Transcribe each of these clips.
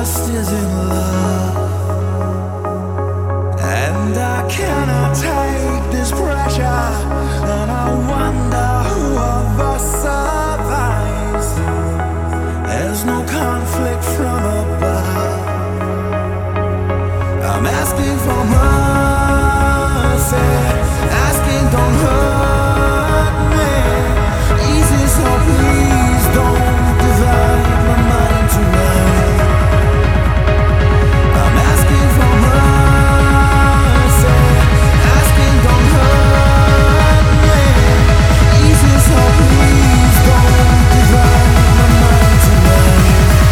interest is in love, and I cannot take this pressure, and I wonder who of us survives. There's no conflict from above. I'm asking for mercy, asking don't hurt me. Easy, so please don't divide my mind tonight. I'm asking for mercy, asking don't hurt me. Easy, so please don't divide my mind tonight.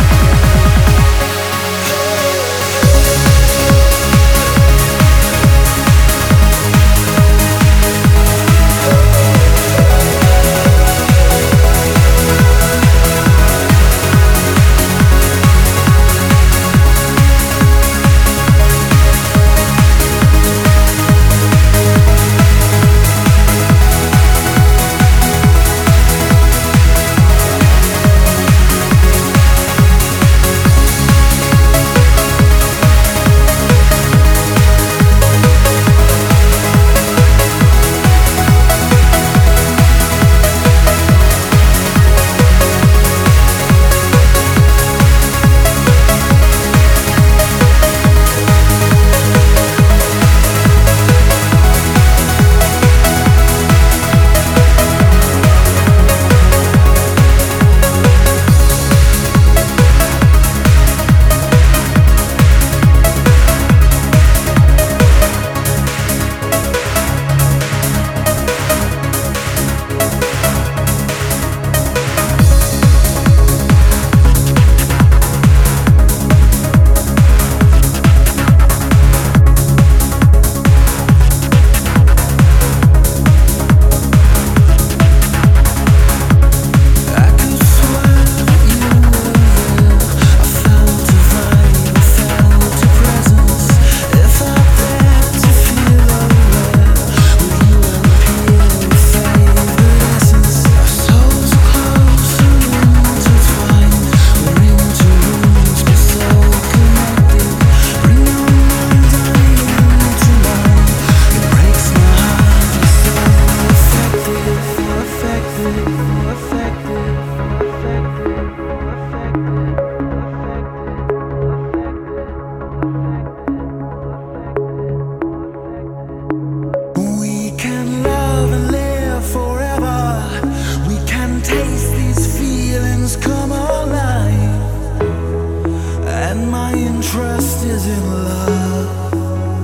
Interest is in love,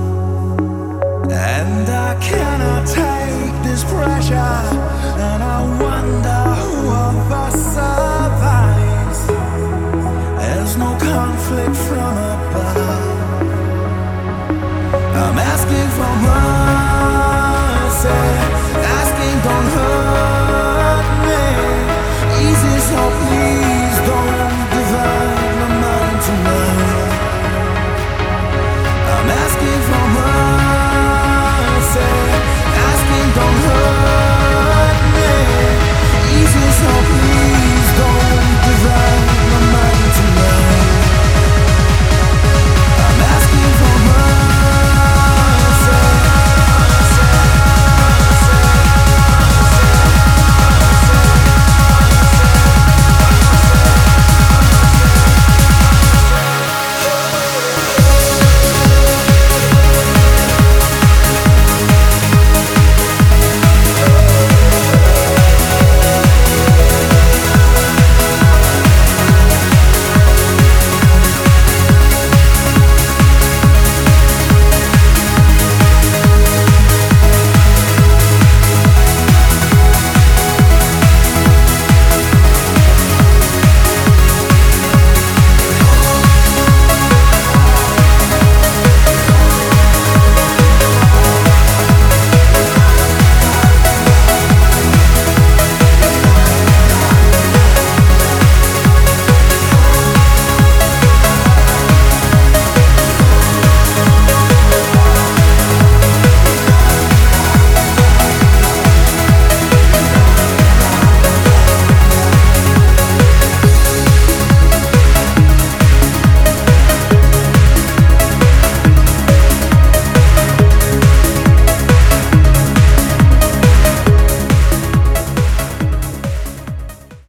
and I cannot take this pressure, and I wonder who of us survives. There's no conflict from above. I'm asking for more.